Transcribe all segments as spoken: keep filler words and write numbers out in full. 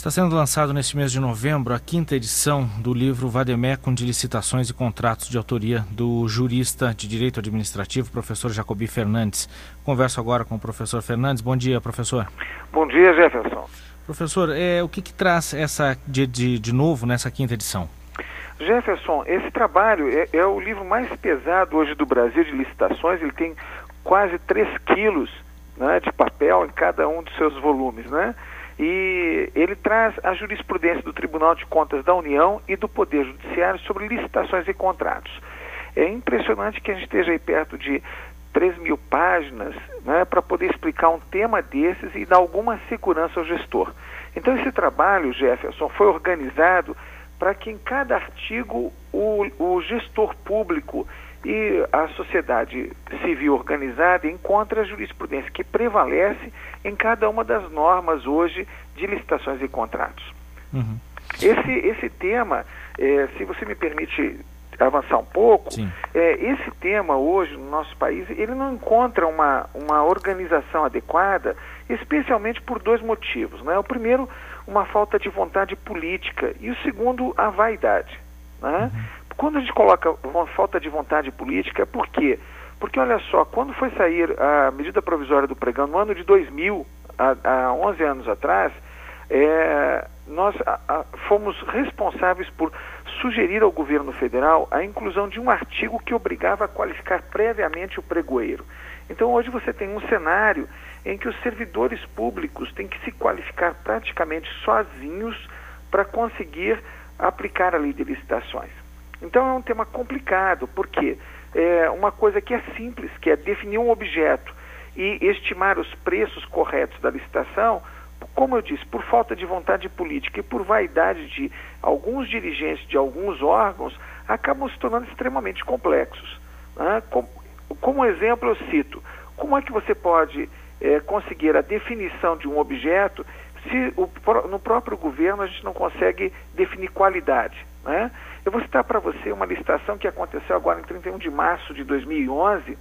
Está sendo lançado neste mês de novembro a quinta edição do livro Vademecum de Licitações e Contratos, de autoria do jurista de Direito Administrativo, professor Jacoby Fernandes. Converso agora com o professor Fernandes. Bom dia, professor. Bom dia, Jefferson. Professor, é, o que, que traz essa de, de, de novo nessa quinta edição? Jefferson, esse trabalho é, é o livro mais pesado hoje do Brasil de licitações. Ele tem quase três quilos, né, de papel em cada um dos seus volumes, né? E ele traz a jurisprudência do Tribunal de Contas da União e do Poder Judiciário sobre licitações e contratos. É impressionante que a gente esteja aí perto de três mil páginas, né, para poder explicar um tema desses e dar alguma segurança ao gestor. Então esse trabalho, Jefferson, foi organizado para que em cada artigo o, o gestor público e a sociedade civil organizada encontre a jurisprudência que prevalece em cada uma das normas hoje de licitações e contratos. Uhum. Esse, esse tema, é, se você me permite avançar um pouco, é, esse tema hoje no nosso país, ele não encontra uma, uma organização adequada, especialmente por dois motivos, né? O primeiro, uma falta de vontade política, e o segundo, a vaidade, né? Uhum. Quando a gente coloca uma falta de vontade política, é por quê? Porque, olha só, quando foi sair a medida provisória do pregão no ano de dois mil, há, há onze anos atrás, é, nós a, a, fomos responsáveis por sugerir ao governo federal a inclusão de um artigo que obrigava a qualificar previamente o pregoeiro. Então, hoje você tem um cenário em que os servidores públicos têm que se qualificar praticamente sozinhos para conseguir aplicar a lei de licitações. Então é um tema complicado, porque é uma coisa que é simples, que é definir um objeto e estimar os preços corretos da licitação, como eu disse, por falta de vontade política e por vaidade de alguns dirigentes de alguns órgãos, acabam se tornando extremamente complexos, né? Como, como exemplo eu cito, como é que você pode é, conseguir a definição de um objeto se o, no próprio governo a gente não consegue definir qualidade, né? Eu vou citar para você uma licitação que aconteceu agora em trinta e um de março de dois mil e onze,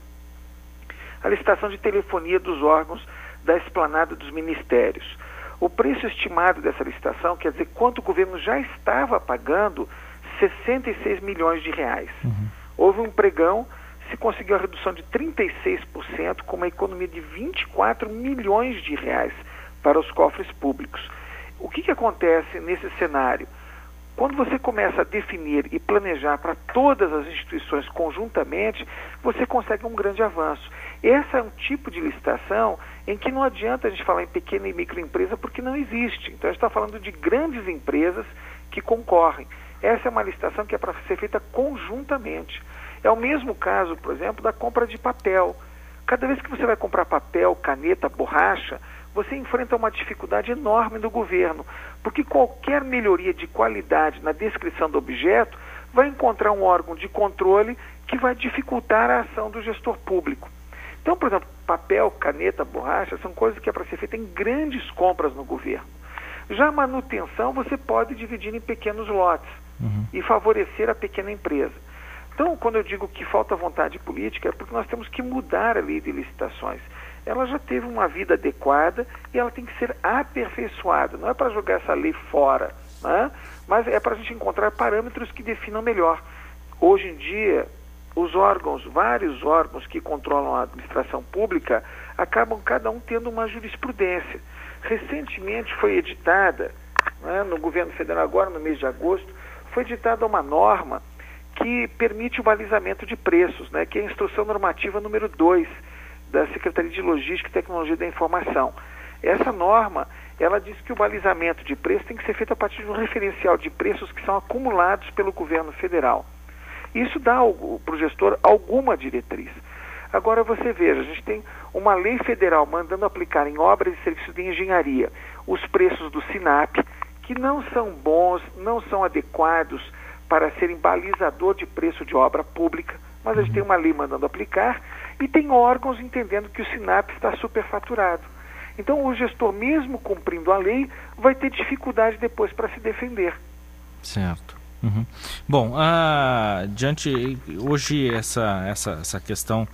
a licitação de telefonia dos órgãos da esplanada dos ministérios. O preço estimado dessa licitação, quer dizer, quanto o governo já estava pagando, sessenta e seis milhões de reais. Uhum. Houve um pregão, se conseguiu a redução de trinta e seis por cento, com uma economia de vinte e quatro milhões de reais para os cofres públicos. O que que acontece nesse cenário? Quando você começa a definir e planejar para todas as instituições conjuntamente, você consegue um grande avanço. Esse é um tipo de licitação em que não adianta a gente falar em pequena e microempresa porque não existe. Então a gente está falando de grandes empresas que concorrem. Essa é uma licitação que é para ser feita conjuntamente. É o mesmo caso, por exemplo, da compra de papel. Cada vez que você vai comprar papel, caneta, borracha, você enfrenta uma dificuldade enorme do governo, porque qualquer melhoria de qualidade na descrição do objeto vai encontrar um órgão de controle que vai dificultar a ação do gestor público. Então, por exemplo, papel, caneta, borracha são coisas que é para ser feita em grandes compras no governo. Já a manutenção você pode dividir em pequenos lotes uhum. e favorecer a pequena empresa. Então, quando eu digo que falta vontade política, é porque nós temos que mudar a lei de licitações. Ela já teve uma vida adequada e ela tem que ser aperfeiçoada. Não é para jogar essa lei fora, né? Mas é para a gente encontrar parâmetros que definam melhor. Hoje em dia, os órgãos, vários órgãos que controlam a administração pública, acabam cada um tendo uma jurisprudência. Recentemente foi editada, né, no governo federal, agora no mês de agosto, foi editada uma norma que permite o balizamento de preços, né, que é a Instrução Normativa número dois, da Secretaria de Logística e Tecnologia da Informação. Essa norma, ela diz que o balizamento de preço tem que ser feito a partir de um referencial de preços que são acumulados pelo governo federal. Isso dá para o gestor alguma diretriz. Agora você veja, a gente tem uma lei federal mandando aplicar em obras e serviços de engenharia os preços do SINAP, que não são bons, não são adequados para serem balizador de preço de obra pública, mas a gente tem uma lei mandando aplicar e tem órgãos entendendo que o SINAP está superfaturado. Então o gestor, mesmo cumprindo a lei, vai ter dificuldade depois para se defender. Certo. Uhum. Bom, ah, diante hoje essa, essa, essa questão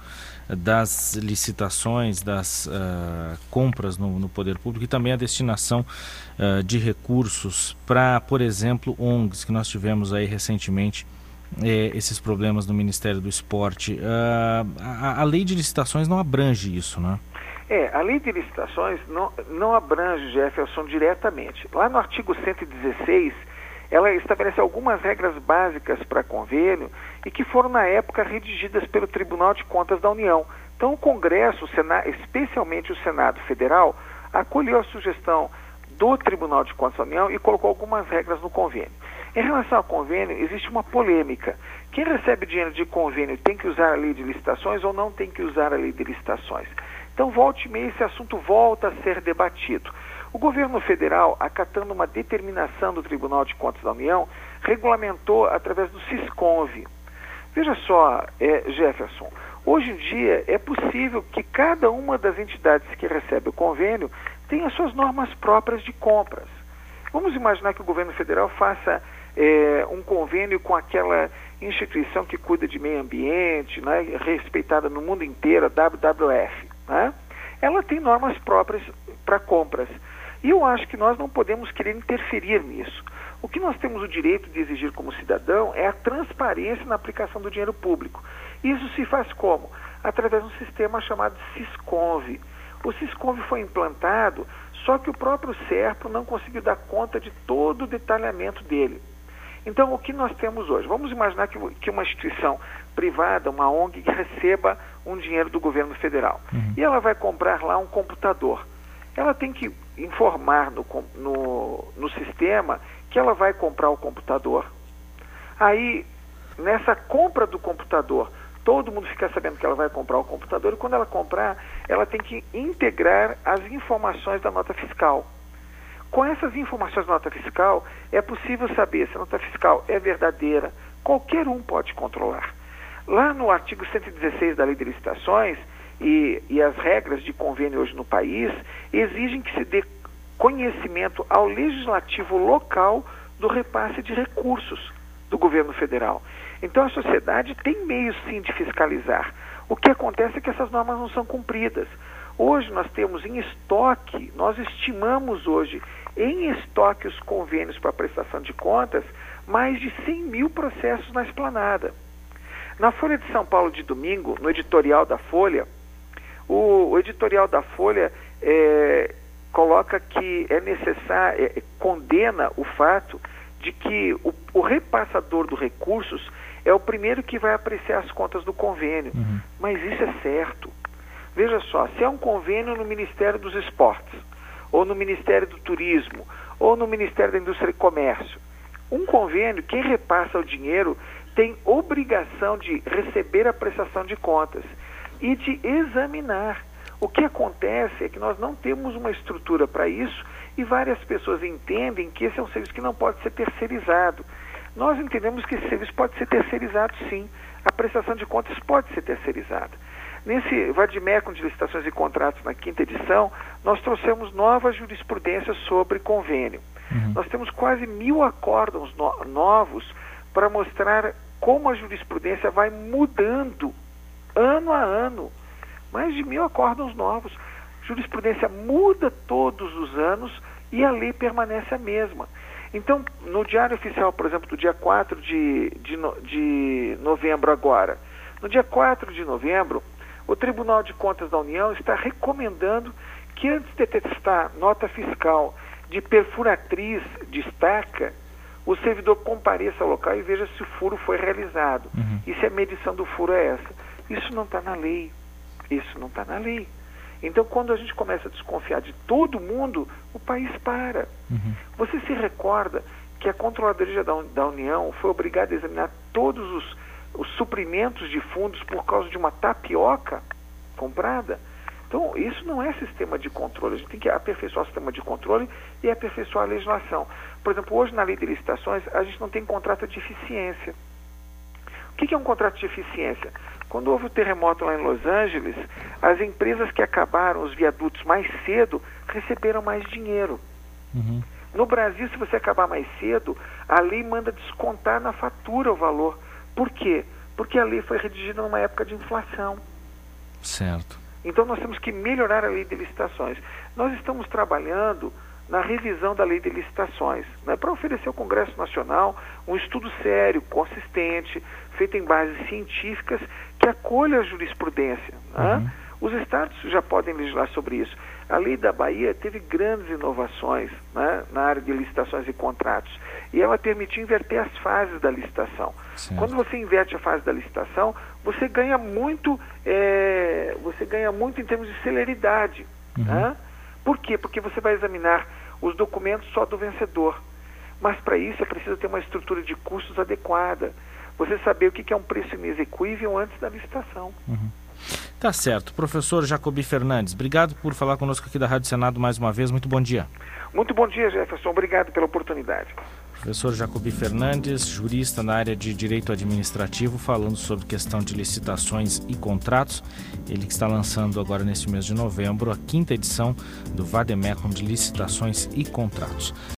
das licitações, das uh, compras no, no poder público e também a destinação uh, de recursos para, por exemplo, O N Gs, que nós tivemos aí recentemente eh, esses problemas no Ministério do Esporte. Uh, a, a lei de licitações não abrange isso, né? É, a lei de licitações não, não abrange, Jefferson, diretamente. Lá no artigo cento e dezesseis, ela estabelece algumas regras básicas para convênio e que foram, na época, redigidas pelo Tribunal de Contas da União. Então, o Congresso, o Senado, especialmente o Senado Federal, acolheu a sugestão do Tribunal de Contas da União e colocou algumas regras no convênio. Em relação ao convênio, existe uma polêmica. Quem recebe dinheiro de convênio tem que usar a lei de licitações ou não tem que usar a lei de licitações? Então, volta e meia, esse assunto volta a ser debatido. O governo federal, acatando uma determinação do Tribunal de Contas da União, regulamentou através do Sisconv. Veja só, é, Jefferson, hoje em dia é possível que cada uma das entidades que recebe o convênio tenha suas normas próprias de compras. Vamos imaginar que o governo federal faça é, um convênio com aquela instituição que cuida de meio ambiente, né, respeitada no mundo inteiro, a W W F. Né? Ela tem normas próprias para compras. E eu acho que nós não podemos querer interferir nisso. O que nós temos o direito de exigir como cidadão é a transparência na aplicação do dinheiro público. Isso se faz como? Através de um sistema chamado Sisconv. O Sisconv foi implantado, só que o próprio SERPRO não conseguiu dar conta de todo o detalhamento dele. Então, o que nós temos hoje? Vamos imaginar que, que uma instituição privada, uma O N G, que receba um dinheiro do governo federal. Uhum. E ela vai comprar lá um computador. Ela tem que informar no, no, no sistema que ela vai comprar o computador. Aí, nessa compra do computador, todo mundo fica sabendo que ela vai comprar o computador, e quando ela comprar, ela tem que integrar as informações da nota fiscal. Com essas informações da nota fiscal, é possível saber se a nota fiscal é verdadeira. Qualquer um pode controlar. Lá no artigo cento e dezesseis da Lei de Licitações, e, e as regras de convênio hoje no país, exigem que se dê conhecimento ao legislativo local do repasse de recursos do governo federal. Então a sociedade tem meios sim de fiscalizar. O que acontece é que essas normas não são cumpridas. Hoje nós temos em estoque, nós estimamos hoje em estoque os convênios para prestação de contas, mais de cem mil processos na Esplanada. Na Folha de São Paulo de domingo, no editorial da Folha, o, o editorial da Folha é, coloca que é necessário, é, condena o fato de que o, o repassador dos recursos é o primeiro que vai apreciar as contas do convênio. Uhum. Mas isso é certo. Veja só, se é um convênio no Ministério dos Esportes, ou no Ministério do Turismo, ou no Ministério da Indústria e Comércio, um convênio, quem repassa o dinheiro tem obrigação de receber a prestação de contas e de examinar. O que acontece é que nós não temos uma estrutura para isso e várias pessoas entendem que esse é um serviço que não pode ser terceirizado. Nós entendemos que esse serviço pode ser terceirizado sim. A prestação de contas pode ser terceirizada. Nesse Vademecum de Licitações e Contratos, na quinta edição, nós trouxemos novas jurisprudências sobre convênio. Uhum. Nós temos quase mil acórdãos no novos para mostrar como a jurisprudência vai mudando ano a ano. Mais de mil acórdãos novos. Jurisprudência muda todos os anos e a lei permanece a mesma. Então, no Diário Oficial, por exemplo, do dia quatro de, de, de novembro agora, no dia quatro de novembro, o Tribunal de Contas da União está recomendando que antes de testar nota fiscal de perfuratriz de estaca, o servidor compareça ao local e veja se o furo foi realizado. Uhum. E se a medição do furo é essa. Isso não está na lei. Isso não está na lei. Então, quando a gente começa a desconfiar de todo mundo, o país para. Uhum. Você se recorda que a Controladoria da, da União foi obrigada a examinar todos os, os suprimentos de fundos por causa de uma tapioca comprada? Então, isso não é sistema de controle. A gente tem que aperfeiçoar o sistema de controle e aperfeiçoar a legislação. Por exemplo, hoje na Lei de Licitações, a gente não tem contrato de eficiência. O que é um contrato de eficiência? Quando houve o terremoto lá em Los Angeles, as empresas que acabaram os viadutos mais cedo receberam mais dinheiro. Uhum. No Brasil, se você acabar mais cedo, a lei manda descontar na fatura o valor. Por quê? Porque a lei foi redigida numa época de inflação. Certo. Então nós temos que melhorar a lei de licitações. Nós estamos trabalhando na revisão da lei de licitações, né, para oferecer ao Congresso Nacional um estudo sério, consistente, feito em bases científicas, que acolha a jurisprudência. Né? Uhum. Os estados já podem legislar sobre isso. A lei da Bahia teve grandes inovações, né, na área de licitações e contratos, e ela permitiu inverter as fases da licitação. Certo. Quando você inverte a fase da licitação, você ganha muito, é, você ganha muito em termos de celeridade. Uhum. Né? Por quê? Porque você vai examinar os documentos só do vencedor. Mas para isso é preciso ter uma estrutura de custos adequada. Você saber o que é um preço inexequível antes da licitação. Uhum. Tá certo. Professor Jacoby Fernandes, obrigado por falar conosco aqui da Rádio Senado mais uma vez. Muito bom dia. Muito bom dia, Jefferson. Obrigado pela oportunidade. Professor Jacoby Fernandes, jurista na área de Direito Administrativo, falando sobre questão de licitações e contratos. Ele que está lançando agora neste mês de novembro a quinta edição do Vademecum de Licitações e Contratos.